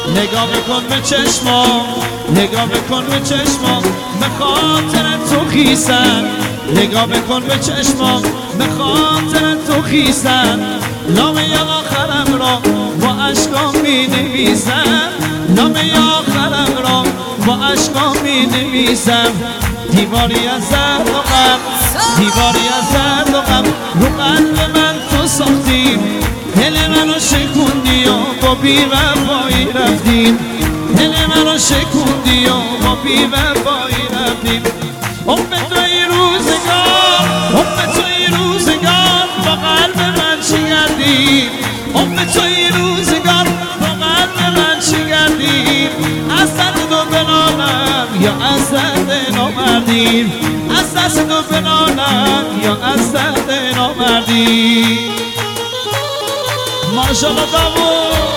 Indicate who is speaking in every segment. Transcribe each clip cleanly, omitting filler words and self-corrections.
Speaker 1: نگاه بکن به چشمام، نگاه بکن به چشمام، به خاطر تو خیسن. نگاه بکن به چشمام، به خاطر تو خیسن. نامه آخرم را با عشقام می نویسم، نامه آخرم را با عشقام می نویسم. دیواری از زرد و غم، دیواری از زرد و غم، رو قلب من تو ساختی. دل منو شکوندی و با بی‌وفایی رفتیم، دل منو شکوندی و با بی‌وفایی رفتیم. به توی روزگار، به توی روزگار با قلب من چی کردی؟ به توی روزگار با قلب من چی کردی؟ از دست تو بنالم یا از دست نامردی؟ از دست تو بنالم یا از دست نامردی؟ ماشاءالله بابو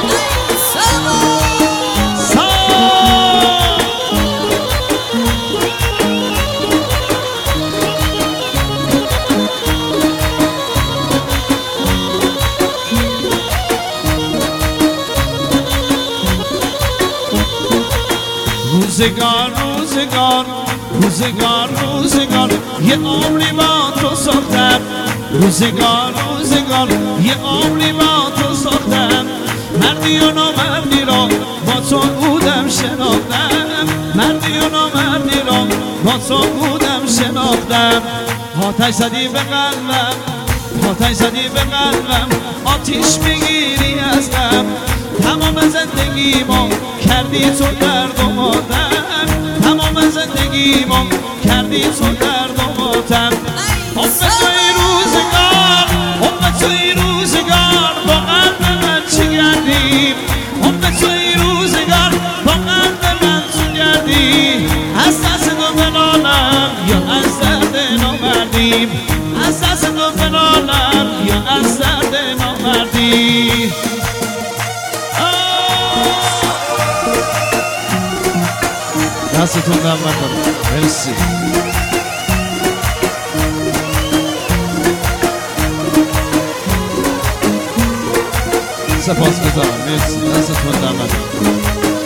Speaker 1: روزگار روزگار روزگار روزگار یه عمری با تو ساختم. روزگار روزگار یه عمری با تو ساختم. مردی و نامردی را با تو بودم شناختم، مردی و نامردی را با تو بودم شناختم. آتش زدی به قلبم، آتش زدی به قلبم، آتیش میگیری از غم. تمام زندگیمو کردی تو درد و ماتم، تمام زندگیمو کردی تو درد و ماتم. به توی روزگار، به توی روزگار با قلب من چی کردی؟ به توی روزگار با قلب من چی کردی؟ از دست تو بنالم یا از درد نامردی؟ از دست تو بنالم یا از درد نامردی؟ دستتون دم نکنه. مرسی. سپاس گذارم. مرسی. دستتون دم نکنه.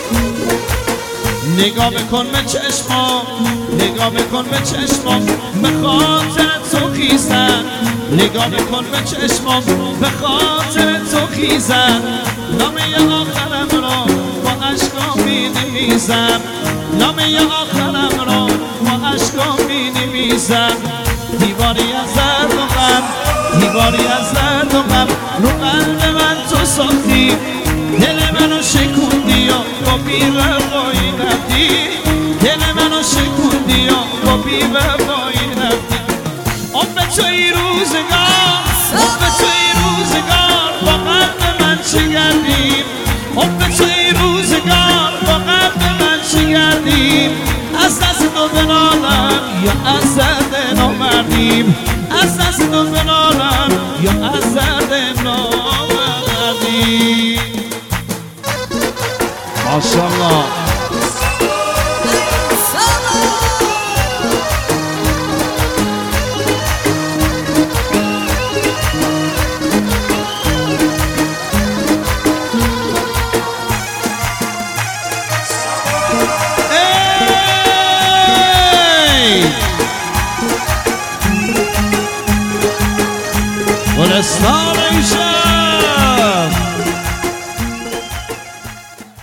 Speaker 1: نگاه بکن به چشمام، نگاه بکن به چشمام، به خاطر تو خیزن. نگاه بکن به چشمام، به خاطر تو خیزن. نامه آخرم را با عشقام می نویسم، نامه آخرم را با عشقام می نویسم. دیواری از زرد و غم، دیواری از زرد و غم، رو قلب من تو ساختی. دل منو شکوندی و با بی‌وفایی رفتی، دل منو شکوندی و با بی‌وفایی رفتی. به توی روزگار، به توی روزگار با قلب من چی کردی؟ به توی روزگار با قلب من چی کردی؟ از دست تو بنالم یا از درد نامردی؟ از دست تو بنالم یا از درد نامردی؟ ماشاءالله.